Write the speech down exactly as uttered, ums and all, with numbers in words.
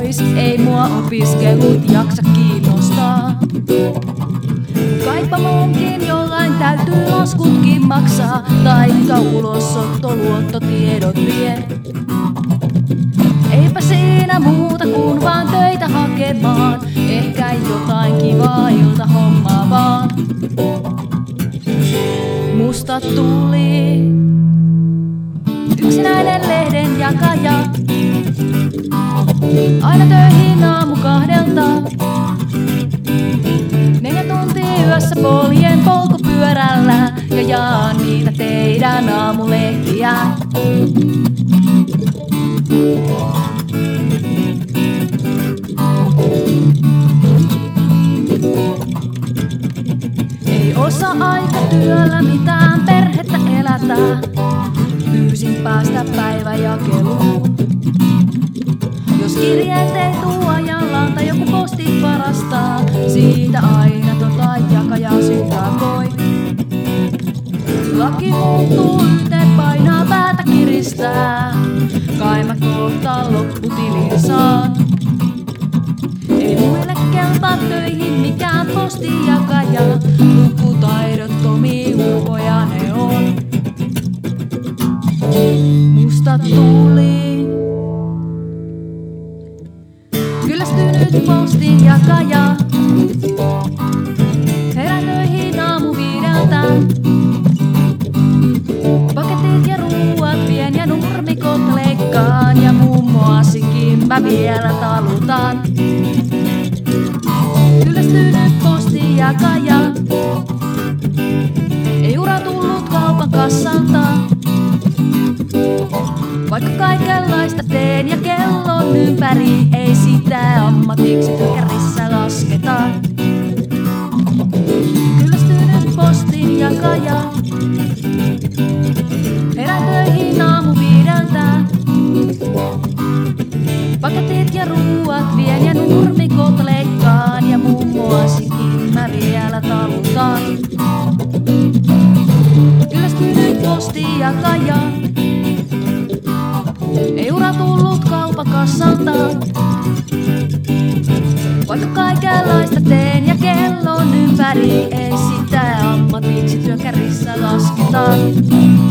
pois, ei mua opiskelut jaksa kiinnostaa. Kaipa munkin jollain täytyy laskutkin maksaa, taikka ulosottoluottotiedot vie. Eipä siinä muuta kuin vaan töitä hakemaan, ehkä jotain kivaa ilta hommaa vaan. Musta tuli yksinäinen lehden jakaja, aina töihin aamu kahdelta. Neljä tuntia yössä poljen polkupyörällä ja jaan niitä teidän aamulehtiä. Ei osaa aikatyöllä mitään perhettä elätää, pyysin päästä päiväjakeluun. Jos kirjeet ei tuu ajallaan tai joku posti varastaa, siitä aina tota jakajaa syyttää voi. Laki muuttuu, yhteen painaa päätä kiristää, kai mä kohta lopputilin saan. Ei muille kelpaa töihin mikään postijakaja, lukutaidottomia ulkoja ne on. Musta tuli kyllästynyt postijakaja, herään töihin aamu viideltä. Paketit ja ruuat vien ja nurmikot leikkaan ja mummoasikin mä vielä talutan. Kyllästynyt postijakaja, ei ura tullut kaupan kassalta. Vaikka kaikenlaista teen ja kellon ympäri, ei sitä ammatiksi työkärrissä lasketa. Kyllästynyt postinjakaja, herään töihin aamu viideltä. Paketit ja ruuat vien ja nurmikot leikkaan ja mummoasikin mä vielä talutan. Kyllästynyt postijakaja, ei ura tullut kaupakassalta. Vaikka kaikenlaista teen ja kellon ympäri, ei sitä ammatiksi työkärrissä lasketa.